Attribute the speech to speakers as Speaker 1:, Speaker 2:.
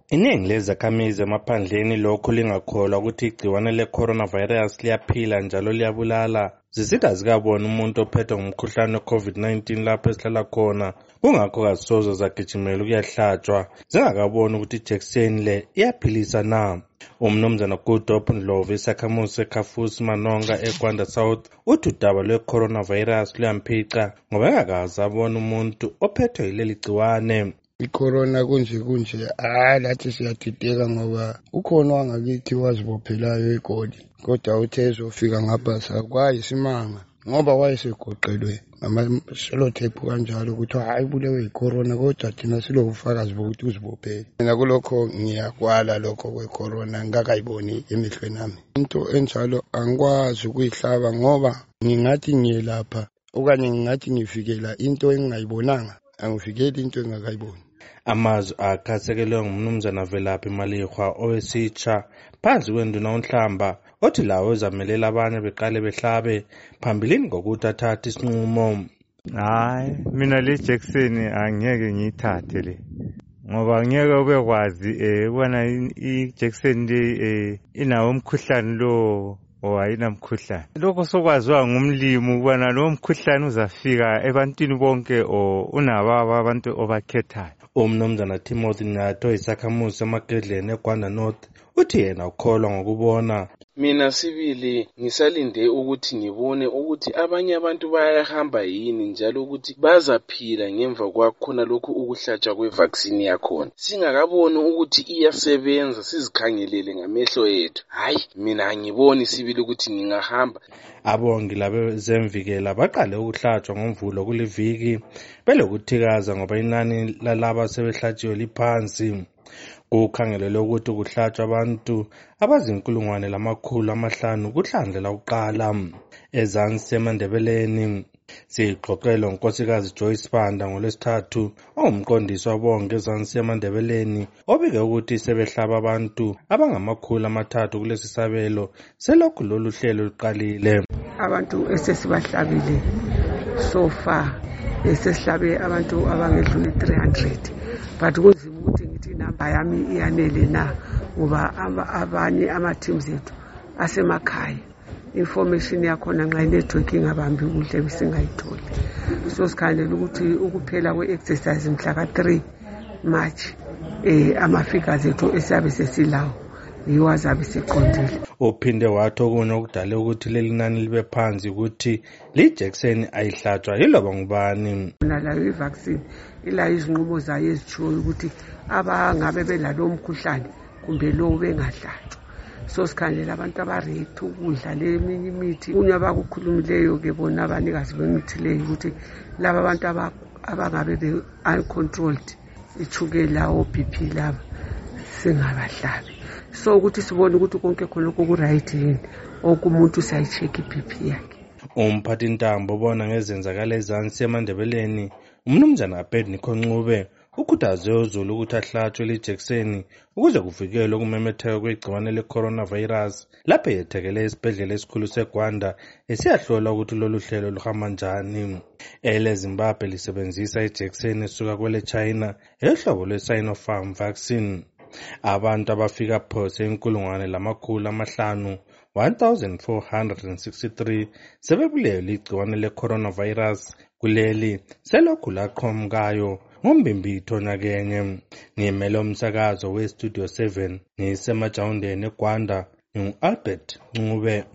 Speaker 1: Iningi lezakhamizi emaphandleni lokhu lingakholwa ukuthi igciwane le-coronavirus liyaphila njalo liyabulala. Zisida zikabona umuntu ophethwe ngumkhuhlane we-COVID-19 lapho esihlala khona, kungakho kazisoze zagijimela ukuyahlatshwa zingakaboni ukuthi ijekiseni le iyaphilisa na. Umnumzana Goodhope Ndlovu, isakhamuzi seKhafusi Manonga eGwanda South, uthi udaba lwe-coronavirus luyamphica ngoba engakaze abona umuntu ophethwe yileli gciwane.
Speaker 2: I-corona kunje lathi siyadideka ngoba ukhona wangakithi wazibophelayo egoli, kodwa uthe ezofika ngapha sakwayi simanga ngoba wayesegoqelwe ngama-sellotape kanjalo ukuthi hayi bulewe yi-corona, kodwa thina silobufakazi bokuthi uzibophele. Mina kulokho ngiyakwala lokho kwe-corona, ngingakayiboni emehlweni ami. Into enjalo angikwazi ukuyihlaba ngoba ngingathi ngiyelapha okanye ngingathi ngivikela into engingayibonanga, angivikeli into engingakayiboni.
Speaker 1: Amazwi akhasekelwe ngumnumzana Velaphi Malihwa owesitsha phansi kwenduna uNhlamba, othi lawo ezamelela abanye beqale behlabe phambilini ngokuthi athathe isinqumo.
Speaker 3: Hayi, mina le jekiseni angeke ngiyithathe le ngoba ngeke ubekwazi ubona ijekiseni le inawo umkhuhlane lo ayinamkhuhlane. Lokho sokwaziwa ngumlimi ukubana lo mkhuhlane uzafika ebantwini bonke unabo abantu obakhethayo.
Speaker 1: Umnumzana Timothy Nyato, isakhamuzi seMakedleni eGwanda North, uthi yena ukholwa ngokubona.
Speaker 4: Mina sibili ngisalinde ukuthi ngibone ukuthi abanye abantu bayahamba yini njalo ukuthi bazaphila ngemva kwakhona lokhu ukuhlatshwa kwevaccine yakhona. Singakaboni ukuthi iyasebenza sizikhangelele ngamehlo ethu. Hayi, mina angiboni sibili ukuthi ngingahamba.
Speaker 1: Abongi labezemvikela baqale ukuhlatshwa ngoMvulo kuliviki belokuthikaza ngoba inani lalaba sebehlatshiwe liphansi. Kukhangelelwe ukuthi kuhlatshwa abantu abazi-500,000 kuhlandla lakuqala. Ezansi eMandebeleni sixoxelwe unkosikazi Joyce Banda ngoLwesithathu, ongumqondisi wabonga ezansi eMandebeleni, obike ukuthi sebehlaba abantu abangama-300 kulesi sabelo selokhu lolu hlelo luqalile.
Speaker 5: Abantu esesibahlabile so far sesihlabe abantu abangedluli 300, but kunzima ukuthi ngithi inamba yami iyanele na ngoba abanye ama-teams ethu asemakhaya, information yakhona nxa inetwork ingabambi kuhle bisingayitholi. So sikhangelela ukuthi ukuphela kwe-exercise mhla ka-3 March ama-figures ethu esiyabe sesilawo yiwo azabe seqondile.
Speaker 1: Uphinde wathi okunye okudale ukuthi leli nani libe phansi ukuthi lijekiseni ayihlatshwa yiloba ngubani.
Speaker 5: Nalayo i-vaccine ilayo izinqubo zayo ezitshiwo ukuthi abangabe belalo mkhuhlane kumbe lowo bengahlatshwa. So sikhangelela abantu abarethi ukudla leminye imithi kunye abakukhulumileyo-ke bona abanikazi bemithi leyo ukuthi laba abantu abangabe be-uncontrolled ichukela o-BP laba singabahlabi. So ukuthi sibone ukuthi konke khonokho ku-right yini, okumuntu sayi-check i-BP yakhe.
Speaker 1: Umphathintambo obona ngezenzakalo ezansi eMandebeleni, umnumzana Abednego Ncube, ukhuthaze uZulu ukuthi ahlatshwe lijekiseni ukuze kuvikelwe ukumemetheka kwegciwane le-coronavirus lapho yethekele esibhedlela esikhulu seGwanda esiyahlola ukuthi lolu hlelo luhamba njani. Zimbabwe lisebenzisa ijekiseni esuka kwele China ehlobo lwe-Sinopharm vaccine. Abantu abafika phose 1,463 sebebulewe ligciwane le-coronavirus kuleli selokhu laqhamukayo ngoMbimbitho nyakenye. Ngimele umsakazo we-Studio 7 ngisemajawundeni eGwanda, ngingu-Albert Ncube.